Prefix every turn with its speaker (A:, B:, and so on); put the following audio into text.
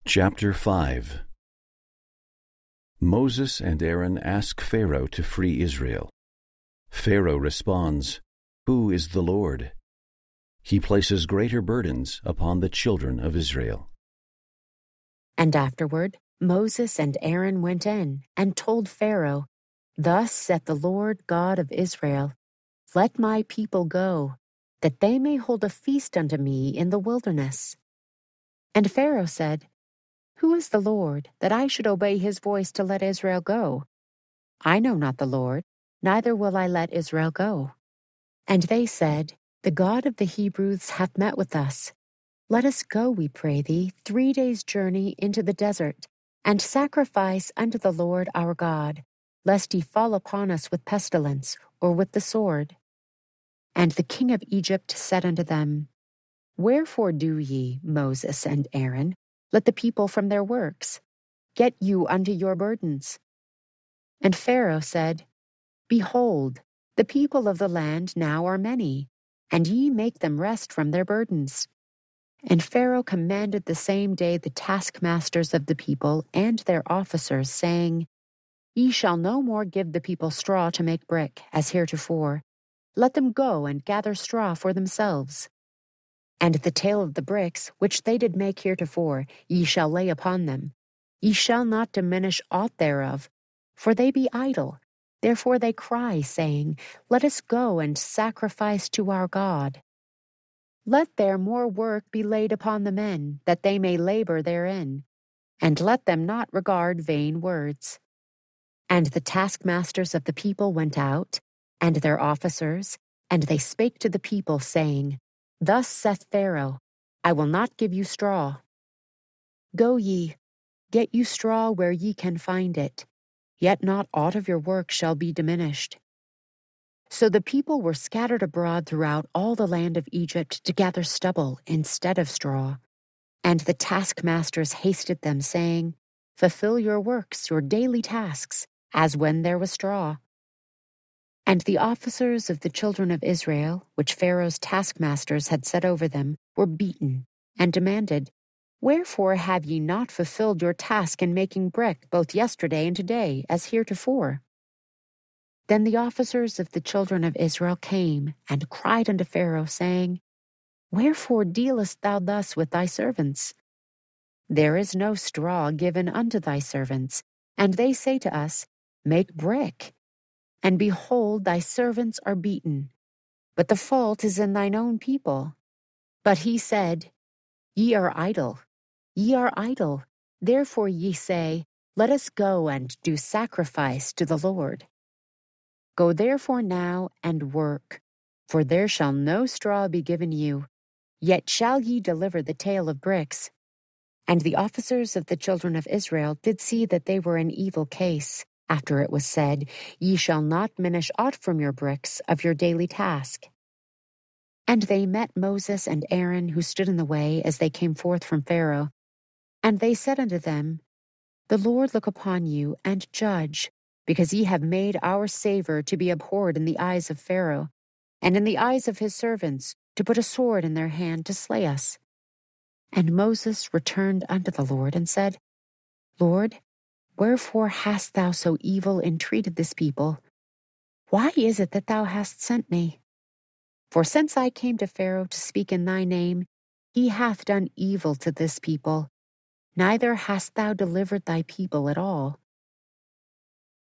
A: Chapter 5. Moses and Aaron ask Pharaoh to free Israel. Pharaoh responds, "Who is the Lord?" He places greater burdens upon the children of Israel.
B: And afterward Moses and Aaron went in and told Pharaoh, "Thus saith the Lord God of Israel, Let my people go, that they may hold a feast unto me in the wilderness." And Pharaoh said, "Who is the Lord, that I should obey his voice to let Israel go? I know not the Lord, neither will I let Israel go." And they said, "The God of the Hebrews hath met with us. Let us go, we pray thee, 3 days' journey into the desert, and sacrifice unto the Lord our God, lest he fall upon us with pestilence, or with the sword." And the king of Egypt said unto them, "Wherefore do ye, Moses and Aaron, let the people from their works? Get you unto your burdens." And Pharaoh said, "Behold, the people of the land now are many, and ye make them rest from their burdens." And Pharaoh commanded the same day the taskmasters of the people and their officers, saying, "Ye shall no more give the people straw to make brick, as heretofore. Let them go and gather straw for themselves. And the tale of the bricks, which they did make heretofore, ye shall lay upon them. Ye shall not diminish aught thereof, for they be idle. Therefore they cry, saying, Let us go and sacrifice to our God. Let there more work be laid upon the men, that they may labor therein, and let them not regard vain words." And the taskmasters of the people went out, and their officers, and they spake to the people, saying, Thus saith Pharaoh, I will not give you straw. Go ye, get you straw where ye can find it, yet not aught of your work shall be diminished. So the people were scattered abroad throughout all the land of Egypt to gather stubble instead of straw. And the taskmasters hasted them, saying, Fulfill your works, your daily tasks, as when there was straw. And the officers of the children of Israel, which Pharaoh's taskmasters had set over them, were beaten, and demanded, Wherefore have ye not fulfilled your task in making brick both yesterday and today, as heretofore? Then the officers of the children of Israel came and cried unto Pharaoh, saying, Wherefore dealest thou thus with thy servants? There is no straw given unto thy servants, and they say to us, Make brick. And behold, thy servants are beaten, but the fault is in thine own people. But he said, Ye are idle, ye are idle. Therefore ye say, Let us go and do sacrifice to the Lord. Go therefore now and work, for there shall no straw be given you, yet shall ye deliver the tale of bricks. And the officers of the children of Israel did see that they were in evil case, after it was said, Ye shall not diminish aught from your bricks of your daily task. And they met Moses and Aaron, who stood in the way as they came forth from Pharaoh. And they said unto them, The Lord look upon you, and judge, because ye have made our savor to be abhorred in the eyes of Pharaoh, and in the eyes of his servants, to put a sword in their hand to slay us. And Moses returned unto the Lord, and said, Lord, wherefore hast thou so evil entreated this people? Why is it that thou hast sent me? For since I came to Pharaoh to speak in thy name, he hath done evil to this people, neither hast thou delivered thy people at all.